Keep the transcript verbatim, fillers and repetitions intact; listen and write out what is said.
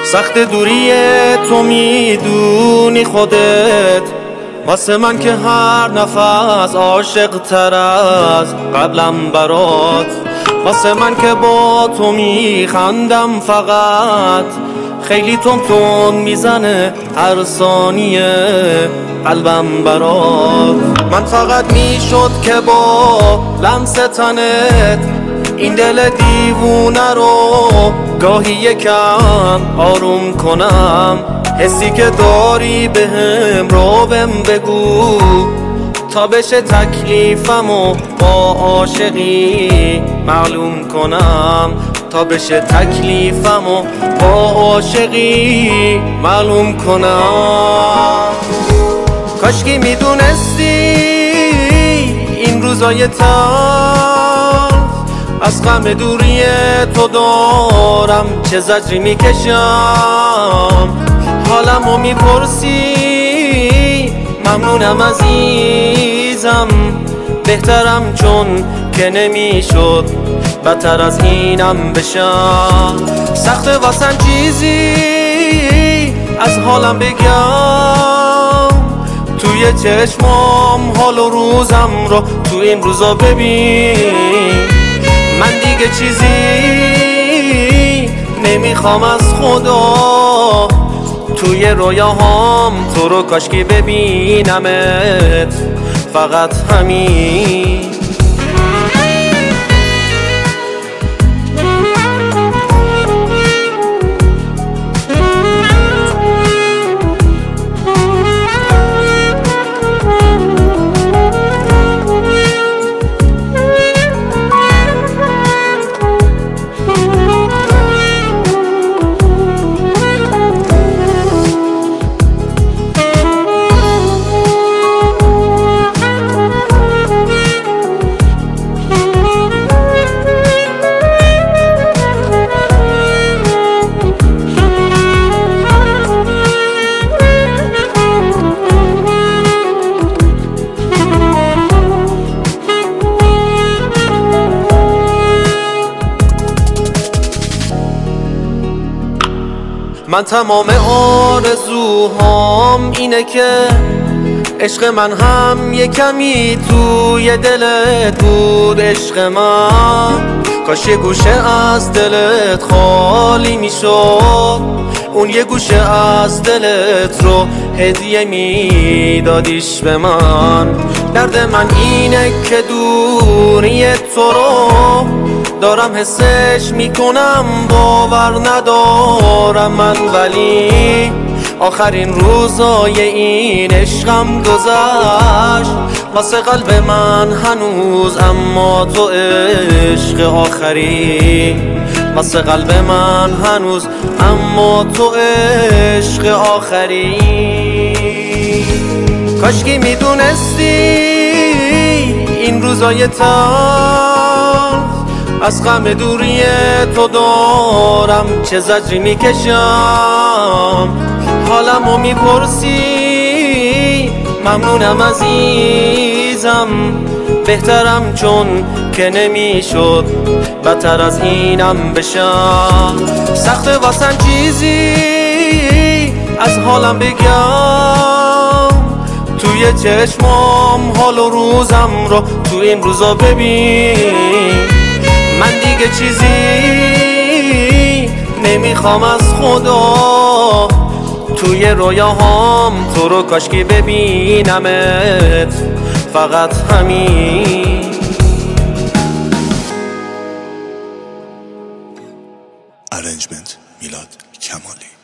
سخت دوری تو میدونی خودت، واسه من که هر نفس عاشق تر از قبلم برات، واسه من که با تو میخندم فقط خیلی تون تون میزنه هر ثانیه قلبم برات. من فقط میشد که با لمس تنت این دل دیوونه رو گاهی یکم آروم کنم، حسی که داری بهم رو بهم بگو تا بشه تکلیفم و با عاشقی معلوم کنم، تا بشه تکلیفم و با عاشقی معلوم کنم. کاشکی میدونستی این روزای تلخ از غم دوری تو دارم چه زجری میکشم، حالمو میپرسی ممنونم عزیزم، بهترم چون که نمیشد بدتر از اینم بشم. سخته واسم چیزی از حالم بگم، توی چشمام حال و روزم رو تو این روزا ببین، من دیگه چیزی نمیخوام از خدا، توی رویاهام تو رو کاشکی ببینمت، فقط همین. من تمام آرزوهام اینه که عشق من هم یه کمی توی دلت بود. عشق من کاش یه گوشه از دلت خالی میشد، اون یه گوشه از دلت رو هدیه میدادیش به من. درد من اینه که دوری تو رو دارم حسش میکنم، باور ندارم من، ولی آخرین روزای این عشقم گذشت واسه قلب من هنوز، اما تو عشق آخری واسه قلب من هنوز، اما تو عشق آخری. کاشکی میدونستی این روزای تلخ از غم دوری تو دارم چه زجری میکشم، حالمو میپرسی ممنونم عزیزم، بهترم چون که نمیشد بدتر از اینم بشم. سخته واسم چیزی از حالم بگم، توی چشمام حال و روزم رو تو این روزا ببین، من دیگه چیزی نمیخوام از خدا، توی رویاهام تو رو کاشکی ببینمت، فقط همین. ارنجمنت میلاد کمالی.